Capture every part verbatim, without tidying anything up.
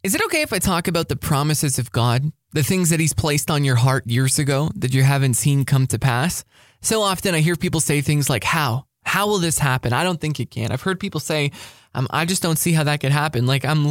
Is it okay if I talk about the promises of God, the things that he's placed on your heart years ago that you haven't seen come to pass? So often I hear people say things like, how? How will this happen? I don't think it can. I've heard people say, um, I just don't see how that could happen. Like I'm,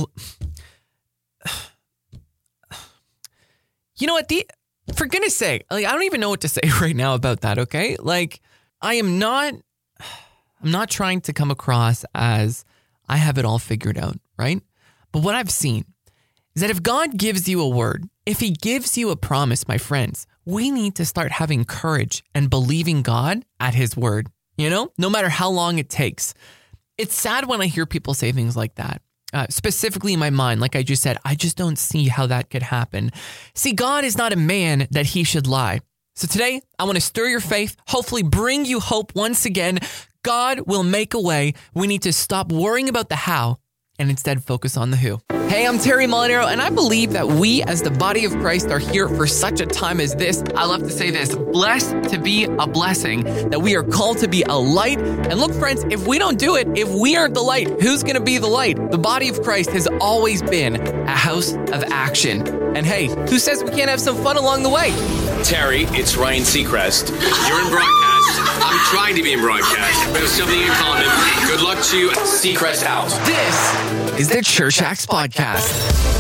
you know what? The, for goodness sake, like, I don't even know what to say right now about that. Okay. Like I am not, I'm not trying to come across as I have it all figured out. Right. But what I've seen is that if God gives you a word, if he gives you a promise, my friends, we need to start having courage and believing God at his word, you know, no matter how long it takes. It's sad when I hear people say things like that, uh, specifically in my mind. Like I just said, I just don't see how that could happen. See, God is not a man that he should lie. So today I want to stir your faith, hopefully bring you hope once again. God will make a way. We need to stop worrying about the how and instead focus on the who. Hey, I'm Terry Molinaro, and I believe that we as the body of Christ are here for such a time as this. I love to say this, blessed to be a blessing, that we are called to be a light. And look, friends, if we don't do it, if we aren't the light, who's going to be the light? The body of Christ has always been a house of action. And hey, who says we can't have some fun along the way? Terry, it's Ryan Seacrest. You're in broadcast. I'm trying to be in broadcast, but there's something in common. Good luck to you. Seacrest out. This is the Church Acts Podcast.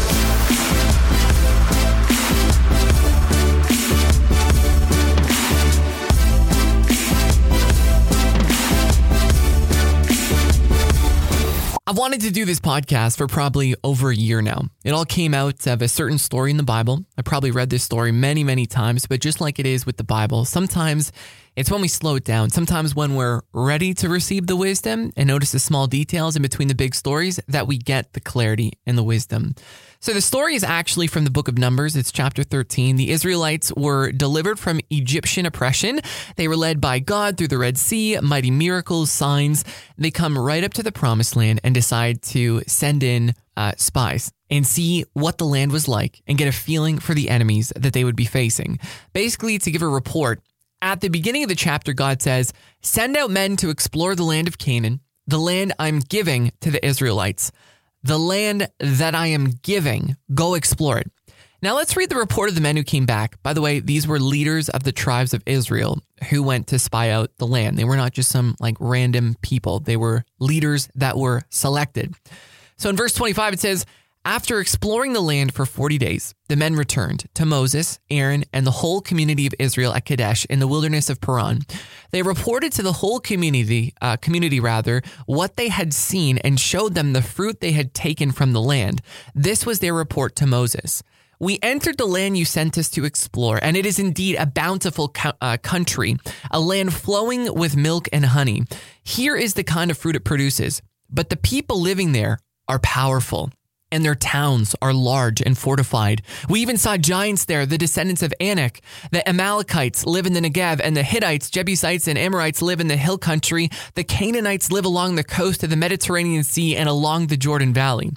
I've wanted to do this podcast for probably over a year now. It all came out of a certain story in the Bible. I probably read this story many, many times, but just like it is with the Bible, sometimes it's when we slow it down. Sometimes when we're ready to receive the wisdom and notice the small details in between the big stories that we get the clarity and the wisdom. So the story is actually from the book of Numbers. It's chapter thirteen. The Israelites were delivered from Egyptian oppression. They were led by God through the Red Sea, mighty miracles, signs. They come right up to the promised land and decide to send in uh, spies and see what the land was like and get a feeling for the enemies that they would be facing. Basically, to give a report. At the beginning of the chapter, God says, send out men to explore the land of Canaan, the land I'm giving to the Israelites. The land that I am giving, go explore it. Now let's read the report of the men who came back. By the way, these were leaders of the tribes of Israel who went to spy out the land. They were not just some like random people. They were leaders that were selected. So in verse twenty-five, it says, after exploring the land for forty days, the men returned to Moses, Aaron, and the whole community of Israel at Kadesh in the wilderness of Paran. They reported to the whole community, uh, community rather, what they had seen and showed them the fruit they had taken from the land. This was their report to Moses. We entered the land you sent us to explore, and it is indeed a bountiful co- uh, country, a land flowing with milk and honey. Here is the kind of fruit it produces, but the people living there are powerful. And their towns are large and fortified. We even saw giants there, the descendants of Anak. The Amalekites live in the Negev, and the Hittites, Jebusites, and Amorites live in the hill country. The Canaanites live along the coast of the Mediterranean Sea and along the Jordan Valley.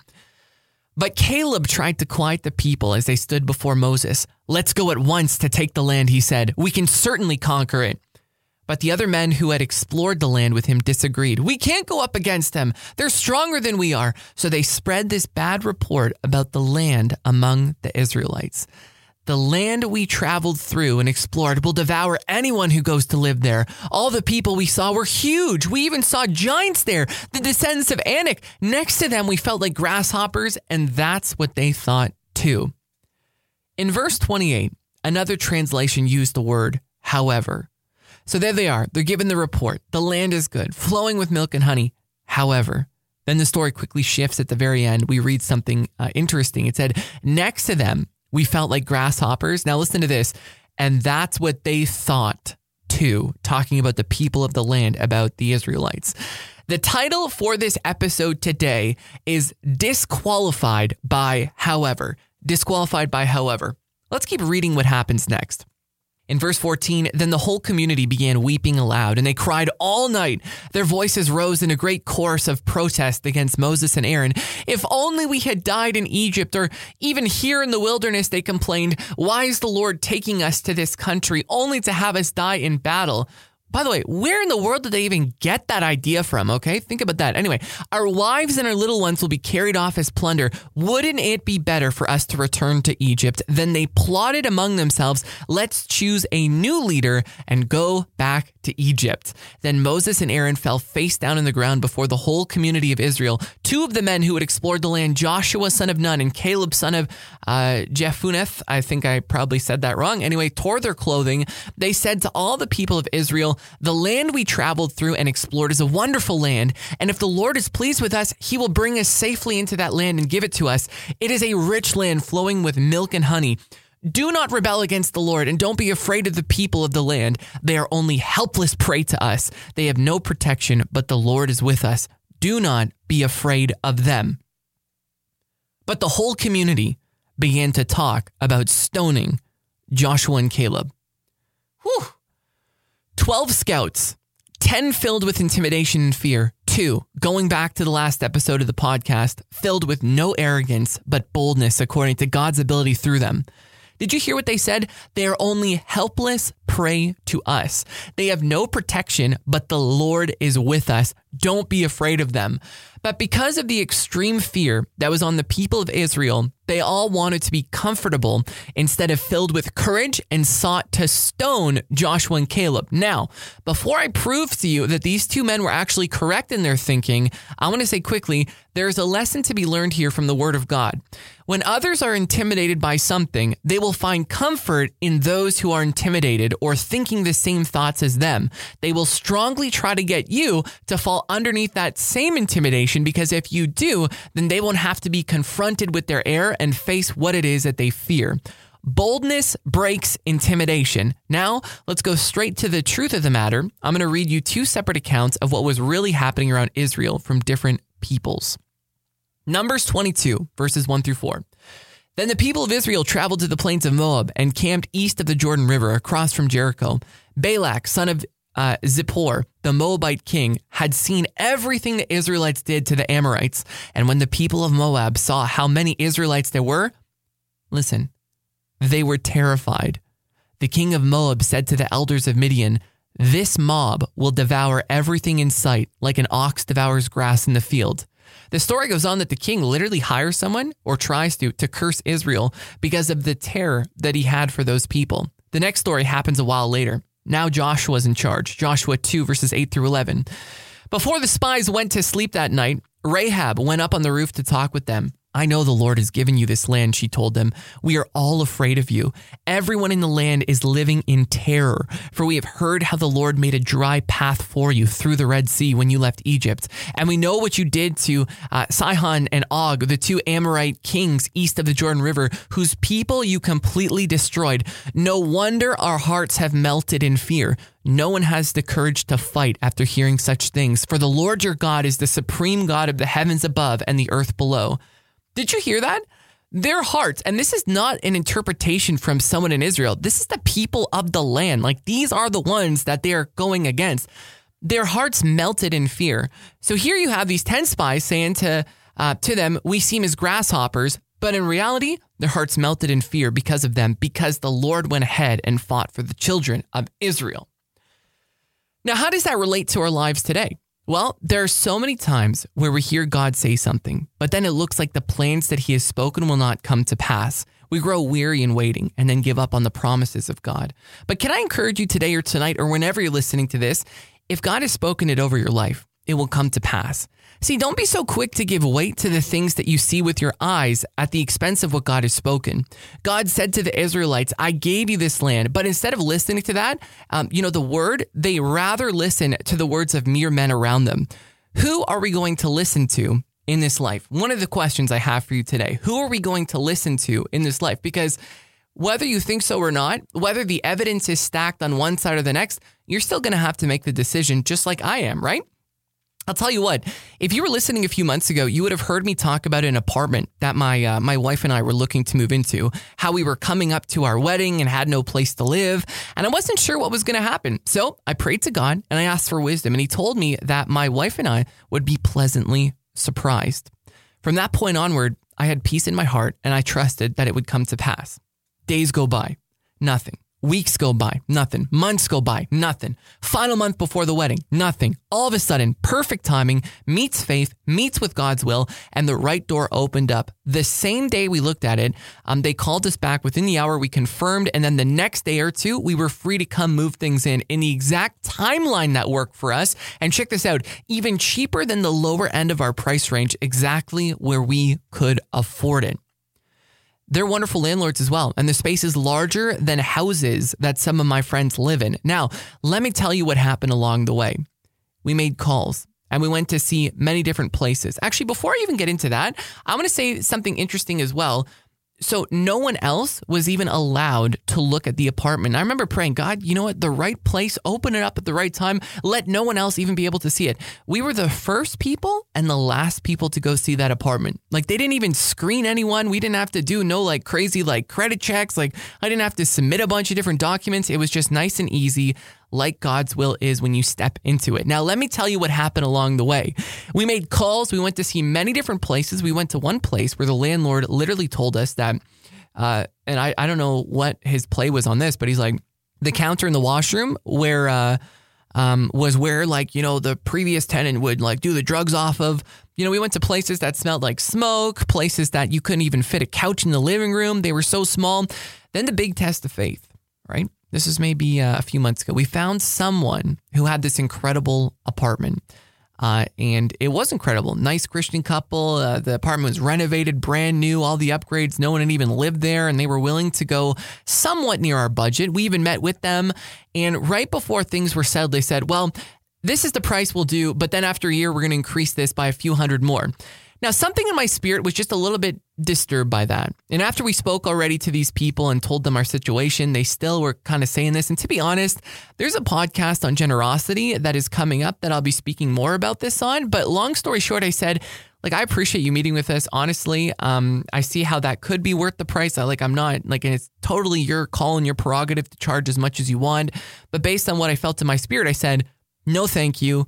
But Caleb tried to quiet the people as they stood before Moses. Let's go at once to take the land, he said. We can certainly conquer it. But the other men who had explored the land with him disagreed. We can't go up against them. They're stronger than we are. So they spread this bad report about the land among the Israelites. The land we traveled through and explored will devour anyone who goes to live there. All the people we saw were huge. We even saw giants there, the descendants of Anak. Next to them, we felt like grasshoppers, and that's what they thought too. In verse twenty-eight, another translation used the word, however. So there they are. They're given the report. The land is good, flowing with milk and honey. However, then the story quickly shifts at the very end. We read something uh, interesting. It said, next to them, we felt like grasshoppers. Now listen to this. And that's what they thought too, talking about the people of the land, about the Israelites. The title for this episode today is Disqualified by However. Disqualified by However. Let's keep reading what happens next. In verse fourteen, then the whole community began weeping aloud, and they cried all night. Their voices rose in a great chorus of protest against Moses and Aaron. If only we had died in Egypt, or even here in the wilderness, they complained. Why is the Lord taking us to this country only to have us die in battle? By the way, where in the world did they even get that idea from? Okay, think about that. Anyway, our wives and our little ones will be carried off as plunder. Wouldn't it be better for us to return to Egypt? Then they plotted among themselves, let's choose a new leader and go back to Egypt. Then Moses and Aaron fell face down in the ground before the whole community of Israel. Two of the men who had explored the land, Joshua son of Nun and Caleb son of uh, Jephunneh, I think I probably said that wrong. Anyway, tore their clothing. They said to all the people of Israel, the land we traveled through and explored is a wonderful land, and if the Lord is pleased with us, he will bring us safely into that land and give it to us. It is a rich land flowing with milk and honey. Do not rebel against the Lord, and don't be afraid of the people of the land. They are only helpless prey to us. They have no protection, but the Lord is with us. Do not be afraid of them. But the whole community began to talk about stoning Joshua and Caleb. Whew. Twelve scouts, ten filled with intimidation and fear, two, going back to the last episode of the podcast, filled with no arrogance but boldness according to God's ability through them. Did you hear what they said? They are only helpless prey to us. They have no protection, but the Lord is with us. Don't be afraid of them. But because of the extreme fear that was on the people of Israel, they all wanted to be comfortable instead of filled with courage and sought to stone Joshua and Caleb. Now, before I prove to you that these two men were actually correct in their thinking, I want to say quickly, there's a lesson to be learned here from the Word of God. When others are intimidated by something, they will find comfort in those who are intimidated or thinking the same thoughts as them. They will strongly try to get you to fall underneath that same intimidation, because if you do, then they won't have to be confronted with their error and face what it is that they fear. Boldness breaks intimidation. Now, let's go straight to the truth of the matter. I'm going to read you two separate accounts of what was really happening around Israel from different peoples. Numbers twenty-two, verses one through four. Then the people of Israel traveled to the plains of Moab and camped east of the Jordan River across from Jericho. Balak, son of uh, Zippor, the Moabite king, had seen everything the Israelites did to the Amorites. And when the people of Moab saw how many Israelites there were, listen, they were terrified. The king of Moab said to the elders of Midian, "This mob will devour everything in sight, like an ox devours grass in the field." The story goes on that the king literally hires someone, or tries to, to curse Israel because of the terror that he had for those people. The next story happens a while later. Now Joshua's in charge. Joshua two, verses eight through eleven. Before the spies went to sleep that night, Rahab went up on the roof to talk with them. "I know the Lord has given you this land," she told them. "We are all afraid of you. Everyone in the land is living in terror, for we have heard how the Lord made a dry path for you through the Red Sea when you left Egypt. And we know what you did to uh, Sihon and Og, the two Amorite kings east of the Jordan River, whose people you completely destroyed. No wonder our hearts have melted in fear. No one has the courage to fight after hearing such things, for the Lord your God is the supreme God of the heavens above and the earth below." Did you hear that? Their hearts, and this is not an interpretation from someone in Israel. This is the people of the land. Like, these are the ones that they are going against. Their hearts melted in fear. So here you have these ten spies saying to uh, to them, "We seem as grasshoppers," but in reality, their hearts melted in fear because of them, because the Lord went ahead and fought for the children of Israel. Now, how does that relate to our lives today? Well, there are so many times where we hear God say something, but then it looks like the plans that he has spoken will not come to pass. We grow weary in waiting and then give up on the promises of God. But can I encourage you today or tonight or whenever you're listening to this, if God has spoken it over your life, it will come to pass. See, don't be so quick to give weight to the things that you see with your eyes at the expense of what God has spoken. God said to the Israelites, "I gave you this land," but instead of listening to that, um, you know, the word, they rather listen to the words of mere men around them. Who are we going to listen to in this life? One of the questions I have for you today, who are we going to listen to in this life? Because whether you think so or not, whether the evidence is stacked on one side or the next, you're still going to have to make the decision just like I am, right? I'll tell you what, if you were listening a few months ago, you would have heard me talk about an apartment that my uh, my wife and I were looking to move into, how we were coming up to our wedding and had no place to live, and I wasn't sure what was going to happen. So I prayed to God and I asked for wisdom, and he told me that my wife and I would be pleasantly surprised. From that point onward, I had peace in my heart and I trusted that it would come to pass. Days go by, nothing. Weeks go by, nothing. Months go by, nothing. Final month before the wedding, nothing. All of a sudden, perfect timing, meets faith, meets with God's will, and the right door opened up. The same day we looked at it, um, they called us back within the hour, we confirmed, and then the next day or two, we were free to come move things in in the exact timeline that worked for us. And check this out, even cheaper than the lower end of our price range, exactly where we could afford it. They're wonderful landlords as well, and the space is larger than houses that some of my friends live in. Now, let me tell you what happened along the way. We made calls, and we went to see many different places. Actually, before I even get into that, I want to say something interesting as well. So no one else was even allowed to look at the apartment. I remember praying, God, you know what? The right place, open it up at the right time. Let no one else even be able to see it. We were the first people and the last people to go see that apartment. Like they didn't even screen anyone. We didn't have to do no like crazy like credit checks. Like I didn't have to submit a bunch of different documents. It was just nice and easy, like God's will is when you step into it. Now, let me tell you what happened along the way. We made calls. We went to see many different places. We went to one place where the landlord literally told us that, uh, and I, I don't know what his play was on this, but he's like, the counter in the washroom where uh, um, was where like, you know, the previous tenant would like do the drugs off of. You know, we went to places that smelled like smoke, places that you couldn't even fit a couch in the living room. They were so small. Then the big test of faith, right? This is maybe uh, a few months ago. We found someone who had this incredible apartment. Uh, and it was incredible. Nice Christian couple. Uh, the apartment was renovated, brand new, all the upgrades. No one had even lived there. And they were willing to go somewhat near our budget. We even met with them. And right before things were settled, they said, well, this is the price we'll do. But then after a year, we're going to increase this by a few hundred more. Now, something in my spirit was just a little bit disturbed by that. And after we spoke already to these people and told them our situation, they still were kind of saying this. And to be honest, there's a podcast on generosity that is coming up that I'll be speaking more about this on. But long story short, I said, like, I appreciate you meeting with us. Honestly, um, I see how that could be worth the price. I like, I'm not like, and it's totally your call and your prerogative to charge as much as you want. But based on what I felt in my spirit, I said, no, thank you.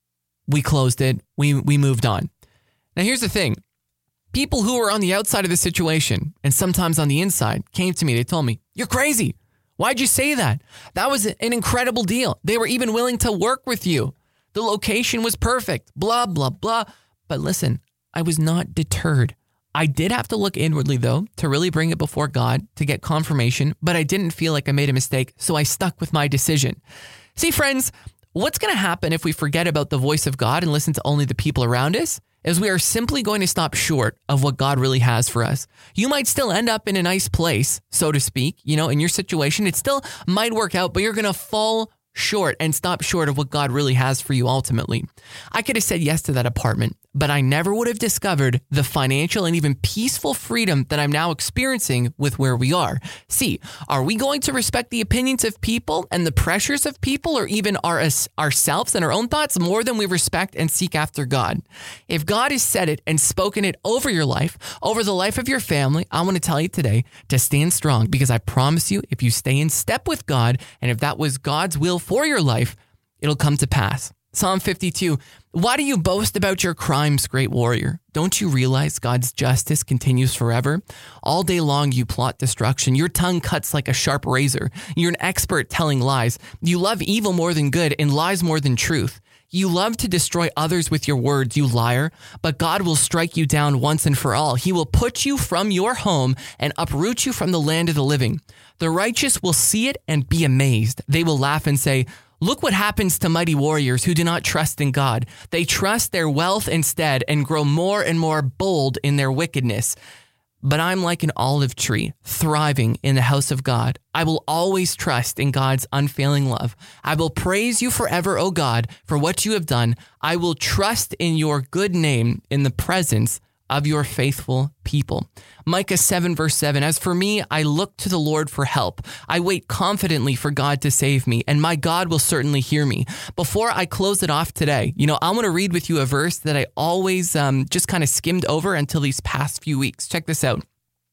We closed it. We, we moved on. Now, here's the thing. People who were on the outside of the situation and sometimes on the inside came to me. They told me, you're crazy. Why'd you say that? That was an incredible deal. They were even willing to work with you. The location was perfect, blah, blah, blah. But listen, I was not deterred. I did have to look inwardly, though, to really bring it before God to get confirmation, but I didn't feel like I made a mistake, so I stuck with my decision. See, friends, what's going to happen if we forget about the voice of God and listen to only the people around us? Is we are simply going to stop short of what God really has for us. You might still end up in a nice place, so to speak, you know, in your situation. It still might work out, but you're going to fall short and stop short of what God really has for you ultimately. I could have said yes to that apartment, but I never would have discovered the financial and even peaceful freedom that I'm now experiencing with where we are. See, are we going to respect the opinions of people and the pressures of people, or even our, ourselves and our own thoughts more than we respect and seek after God? If God has said it and spoken it over your life, over the life of your family, I want to tell you today to stand strong, because I promise you, if you stay in step with God, and if that was God's will for your life, it'll come to pass. Psalm fifty-two, why do you boast about your crimes, great warrior? Don't you realize God's justice continues forever? All day long you plot destruction. Your tongue cuts like a sharp razor. You're an expert telling lies. You love evil more than good and lies more than truth. You love to destroy others with your words, you liar, but God will strike you down once and for all. He will put you from your home and uproot you from the land of the living. The righteous will see it and be amazed. They will laugh and say, look what happens to mighty warriors who do not trust in God. They trust their wealth instead and grow more and more bold in their wickedness. But I'm like an olive tree, thriving in the house of God. I will always trust in God's unfailing love. I will praise you forever, O God, for what you have done. I will trust in your good name in the presence of your faithful people. Micah seven verse seven, as for me, I look to the Lord for help. I wait confidently for God to save me, and my God will certainly hear me. Before I close it off today, you know, I want to read with you a verse that I always um, just kind of skimmed over until these past few weeks. Check this out.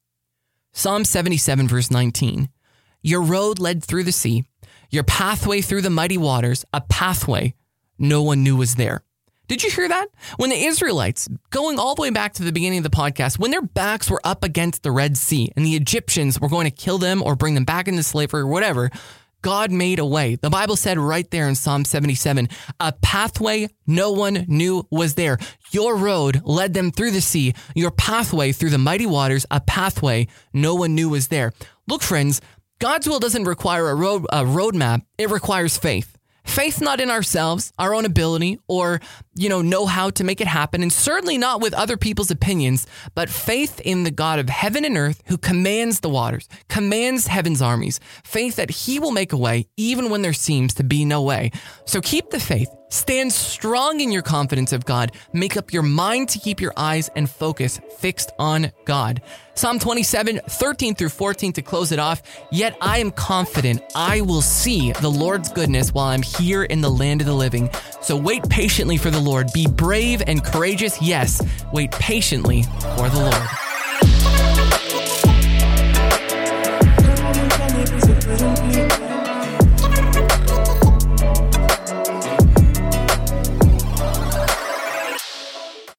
Psalm seventy-seven verse nineteen, your road led through the sea, your pathway through the mighty waters, a pathway no one knew was there. Did you hear that? When the Israelites, going all the way back to the beginning of the podcast, when their backs were up against the Red Sea and the Egyptians were going to kill them or bring them back into slavery or whatever, God made a way. The Bible said right there in Psalm seventy-seven, a pathway no one knew was there. Your road led them through the sea. Your pathway through the mighty waters, a pathway no one knew was there. Look, friends, God's will doesn't require a road a roadmap. It requires faith. Faith not in ourselves, our own ability, or, you know, know how to make it happen, and certainly not with other people's opinions, but faith in the God of heaven and earth who commands the waters, commands heaven's armies, faith that he will make a way even when there seems to be no way. So keep the faith. Stand strong in your confidence of God. Make up your mind to keep your eyes and focus fixed on God. Psalm twenty-seven, thirteen through fourteen to close it off. Yet I am confident I will see the Lord's goodness while I'm here in the land of the living. So wait patiently for the Lord. Be brave and courageous. Yes, wait patiently for the Lord.